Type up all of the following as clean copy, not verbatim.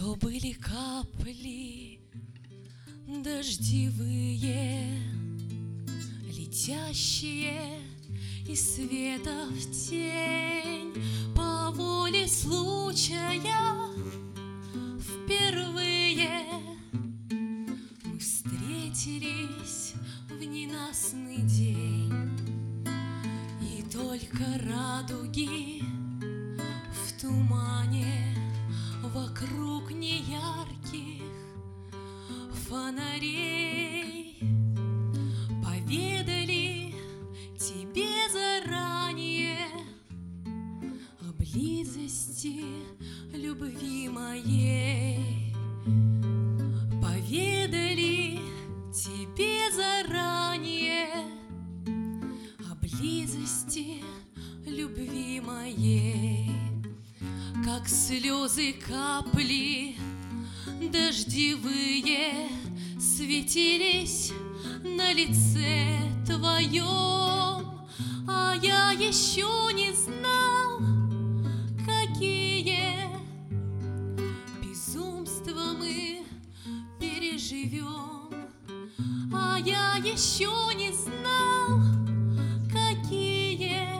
То были капли дождевые, летящие из света в тень. По воле случая впервые мы встретились в ненастный день. И только радуги в тумане вокруг неярких фонарей поведали тебе заранее о близости любви моей. Поведали тебе заранее о близости любви моей. Как слезы капли дождевые светились на лице твоем, а я еще не знал, какие безумства мы переживем. А я еще не знал, какие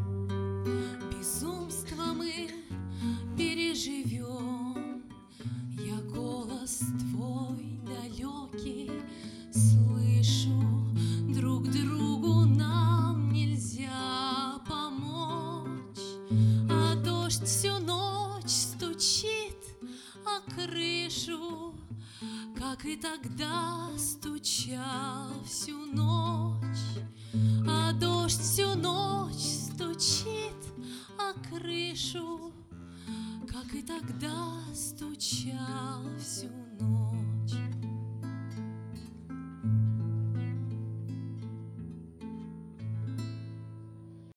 безумства мы переживем. Я голос твой далекий слышу, друг другу нам нельзя помочь. А дождь всю ночь стучит о крышу, как и тогда стучал всю ночь. А дождь всю ночь стучит о крышу, как и тогда стучал всю ночь.